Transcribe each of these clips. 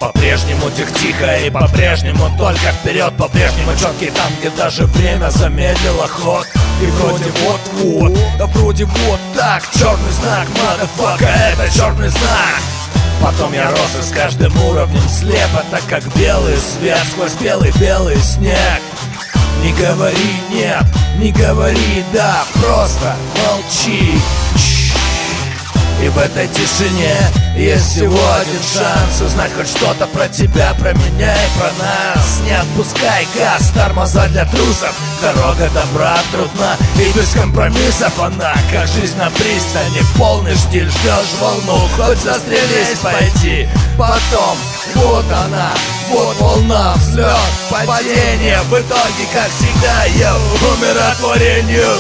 По-прежнему тихо и по-прежнему только вперед. По-прежнему четкий там, где даже время замедлило ход. И вроде вот-вот, да вроде вот так. Черный знак, motherfucker, это черный знак. Потом я рос и с каждым уровнем слепо, так как белый свет сквозь белый-белый снег. Не говори нет, не говори да, просто молчи. И в этой тишине есть всего один шанс узнать хоть что-то про тебя, про меня и про нас. Не отпускай газ, тормоза для трусов. Дорога добра трудна и без компромиссов она, как жизнь на пристани. Полный штиль, ждешь волну, хоть застрелись, пойди. Потом, вот она, вот волна, взлет, падение. В итоге, как всегда, я умиротворению.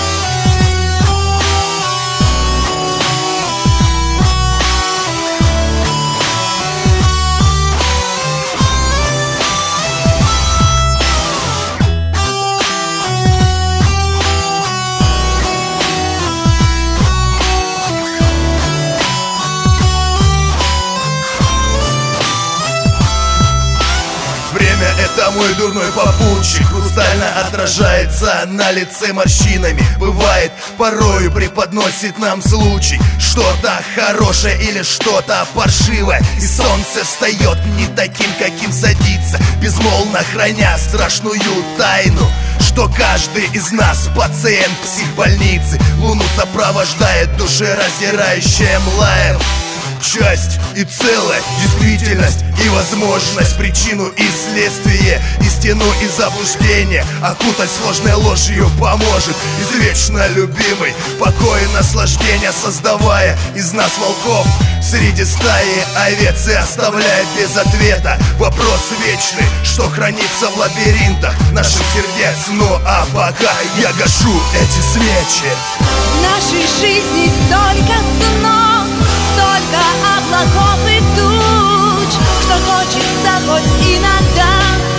Время — это мой дурной попутчик. Хрустально отражается на лице морщинами. Бывает, порою преподносит нам случай. Что-то хорошее или что-то паршивое. И солнце встает не таким, каким садится, безмолвно храня страшную тайну, что каждый из нас пациент психбольницы. Луну сопровождает душераздирающая млаем. Часть и целая, действительность и возможность, причину и следствие, истину и заблуждение окутать сложной ложью поможет извечно любимый покой и наслаждение, создавая из нас волков среди стаи овец и оставляя без ответа вопрос вечный, что хранится в лабиринтах наших сердец. Ну а пока я гашу эти свечи. В нашей жизни столько снов, столько облаков и туч, что хочется хоть иногда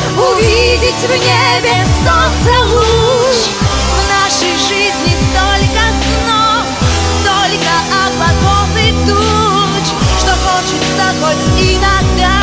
увидеть в небе солнце луч. В нашей жизни столько снов, столько облаков и туч, что хочется хоть иногда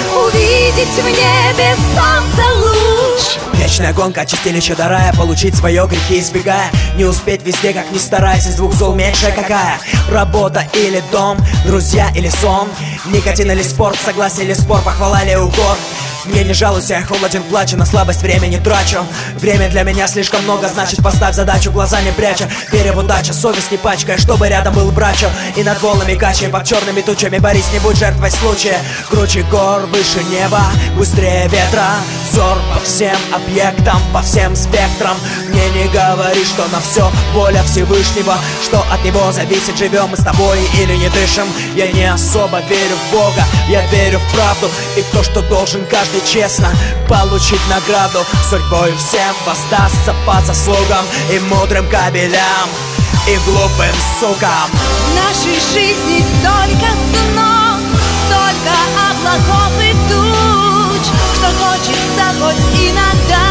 увидеть в небе солнце луч. Вечная гонка, чистилище до рая, получить свое грехи избегая. Не успеть везде, как ни стараясь, из двух зол меньше какая? Работа или дом, друзья или сон, никотин или спорт, согласие или спор, похвала или укор. Мне не жалуйся, я холоден, плачу, на слабость времени трачу. Время для меня слишком много, значит поставь задачу, глаза не пряча. Веря в удачу, совесть не пачкая, чтобы рядом был брачо. И над волнами качаем, под черными тучами борись, не будь жертвой случая. Круче гор, выше неба, быстрее ветра. Взор по всем объектам, по всем спектрам. Мне не говори, что на все воля Всевышнего, что от него зависит, живем мы с тобой или не дышим. Я не особо верю в Бога, я верю в правду и в то, что должен каждый честно получить награду. Судьбой всем воздастся по заслугам и мудрым кабелям, и глупым сукам. В нашей жизни столько снов, столько облаков и туч, что хочется хоть иногда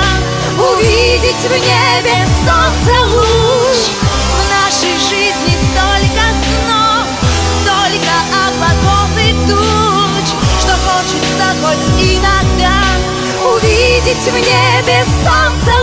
увидеть в небе солнце луч. В нашей жизни столько снов, столько облаков и туч, что хочется хоть иногда увидеть в небе солнце